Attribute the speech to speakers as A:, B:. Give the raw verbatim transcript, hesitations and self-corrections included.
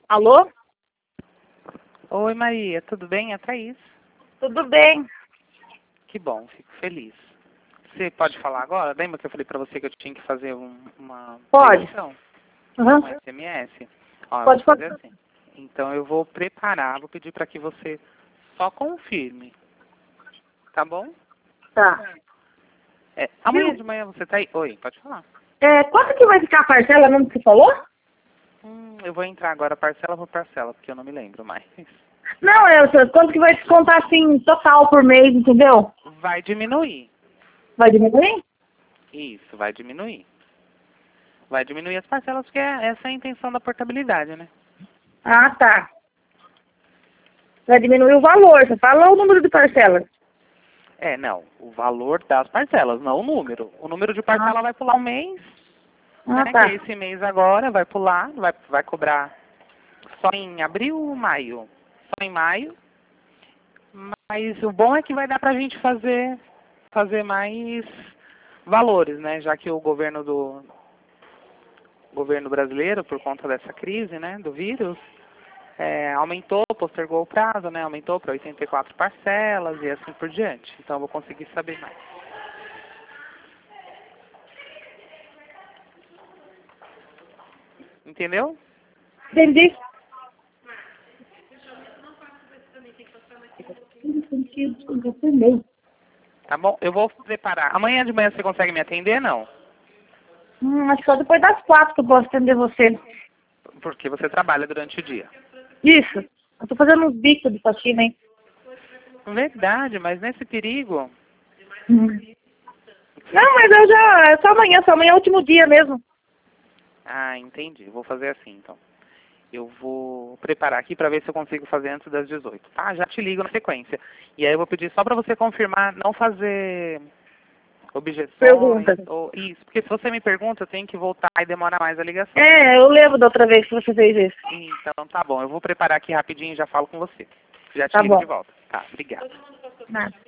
A: Alô?
B: Oi, Maria, tudo bem? É a Thaís.
A: Tudo bem?
B: Que bom, fico feliz. Você pode falar agora? Lembra que eu falei pra você que eu tinha que fazer um, uma
A: Pode.
B: ligação?
A: Uhum.
B: Um S M S? Ó, eu
A: Pode
B: vou fazer
A: falar.
B: assim. Então eu vou preparar, vou pedir para que você só confirme. Tá bom?
A: Tá.
B: É, amanhã de manhã você tá aí? Oi, pode falar.
A: É, quanto que vai ficar a parcela mesmo que você falou?
B: Hum, eu vou entrar agora parcela por parcela, porque eu não me lembro mais.
A: Não, é, quanto que vai descontar assim, total por mês, entendeu?
B: Vai diminuir.
A: Vai diminuir?
B: Isso, vai diminuir. Vai diminuir as parcelas, porque é- essa é a intenção da portabilidade, né?
A: Ah, tá. Vai diminuir o valor, você fala o número de parcelas.
B: É, não. O valor das parcelas, não o número. O número de parcela vai pular um mês,
A: Ah,
B: né? Que
A: tá.
B: é esse mês agora, vai pular, vai, vai cobrar só em abril ou maio? Só em maio. Mas o bom é que vai dar pra gente fazer, fazer mais valores, né? Já que o governo do governo brasileiro, por conta dessa crise, né, do vírus, é, aumentou, postergou o prazo, né? Aumentou para oitenta e quatro parcelas e assim por diante. Então eu vou conseguir saber mais. Entendeu?
A: Entendi.
B: Tá bom? Eu vou preparar. Amanhã de manhã você consegue me atender, não?
A: Hum, acho que só depois das quatro que eu posso atender você.
B: Porque você trabalha durante o dia.
A: Isso. Eu tô fazendo uns bicos de faxina, hein?
B: Verdade, mas nesse perigo...
A: Hum. Não, mas eu já... É só amanhã, só amanhã é o último dia mesmo.
B: Ah, entendi. Vou fazer assim, então. Eu vou preparar aqui para ver se eu consigo fazer antes das dezoito. Tá? Já te ligo na sequência. E aí eu vou pedir só para você confirmar, não fazer objeções.
A: Pergunta.
B: Ou isso, porque se você me pergunta, eu tenho que voltar e demora mais a ligação.
A: É, eu lembro da outra vez que você fez isso.
B: Então tá bom, eu vou preparar aqui rapidinho e já falo com você. Já te
A: Tá
B: ligo
A: bom.
B: de volta. Tá, obrigado.
A: Nada.